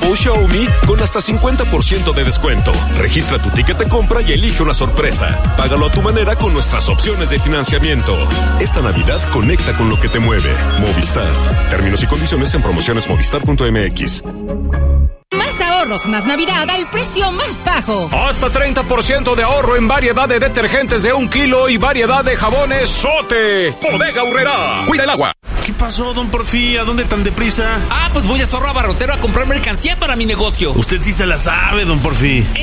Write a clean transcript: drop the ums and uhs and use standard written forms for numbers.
o Xiaomi con hasta 50% de descuento. Registra tu ticket de compra y elige una sorpresa. Págalo a tu manera con nuestras opciones de financiamiento. Esta Navidad conecta con lo que te mueve. Movistar. Términos y condiciones en promocionesmovistar.mx. Más ahorros, más Navidad al precio más bajo. Hasta 30% de ahorro en variedad de detergentes de 1 kilo y variedad de jabones Sote. Bodega Aurrerá. Cuida el agua. ¿Qué pasó, don Porfí? ¿A dónde tan deprisa? Pues voy a Zorro Abarrotero a comprar mercancía para mi negocio. Usted sí se la sabe, don Porfí.